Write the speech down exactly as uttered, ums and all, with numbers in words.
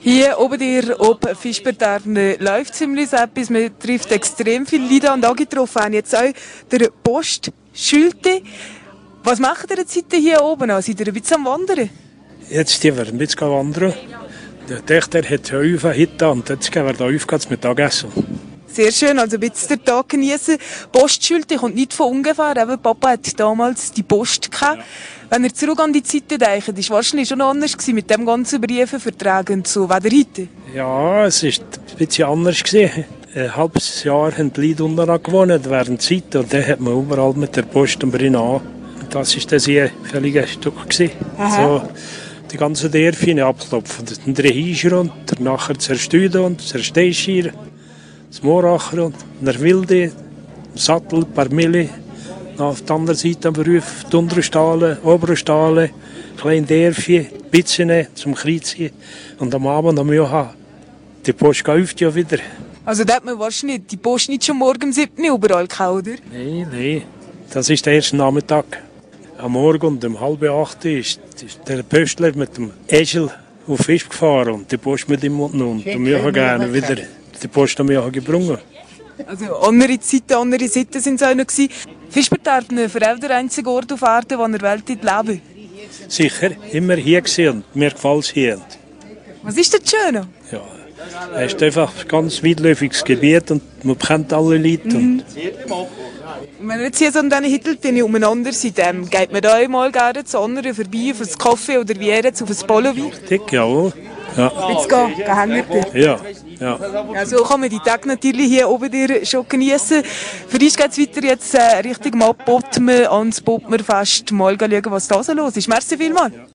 Hier oben dir ob Fischbertarne läuft ziemlich etwas. Man trifft extrem viele Leute und angetroffen haben jetzt auch der Postschulte. Was macht ihr jetzt heute hier oben an? Seid ihr ein bisschen am Wandern? Jetzt gehen wir ein bisschen wandern. Der Töchter hat Häufen heute und jetzt gehen wir da auf zum Mittagessen. Sehr schön, also ein bisschen den Tag genießen. Postschulte kommt nicht von ungefähr. Eben, Papa hat damals die Post gehabt. Ja. Wenn ihr zurück an die Zeiten denkt, war es wahrscheinlich schon anders gewesen mit dem ganzen Briefenvertrag und so. Weder heute? Ja, es war ein bisschen anders gewesen. Ein halbes Jahr haben die Leute unten gewohnt während der Zeit und dann hat man überall mit der Post und Brin an. Das war das hier völlig Stück gewesen. So, die ganzen Dörfchen abklopfen. Den Drehischer und nachher Zerstüden und Zersteischir, das Moracher und der Wilde, Sattel, Parmille. Auf der anderen Seite am Beruf die Unterstahlen, Oberstahlen, kleine Dörfchen, Bitzene zum Kreuzen. Und am Abend am Johann, die Post kauft ja wieder. Also da hat man wahrscheinlich die Post nicht schon morgen um sieben Uhr überall gehabt, oder? Nein, nein. Das ist der erste Nachmittag. Am Morgen und um halb acht ist der Pöstler mit dem Esel auf Fisch gefahren und die Post mit ihm unten. Und wir haben gerne wieder die Post am Johann gebrungen. Also andere Zeiten, andere Seiten sind es auch noch gewesen. Fischbertarne für auch der einzige Ort auf Erden, wo er weltweit leben. Sicher, immer hier gewesen und mir gefällt es hier. Was ist das Schöne? Ja, es ist einfach ein ganz weitläufiges Gebiet und man kennt alle Leute. Mhm. Und wenn ihr jetzt hier so an diesen Hittelten umeinander seid, ähm, geht man da einmal gerne zu anderen vorbei, auf einen Kaffee oder wie jetzt auf ein Polowein? Richtig, jawohl. Ja. Jetzt gehen, gehen hängen. Ja, ja. Ja, so kann man die Tage natürlich hier oben dir schon genießen. Für dich geht es weiter jetzt äh, Richtung Mappotmen ans Bodmerfest. Mal schauen, was da so los ist. Merci vielmals.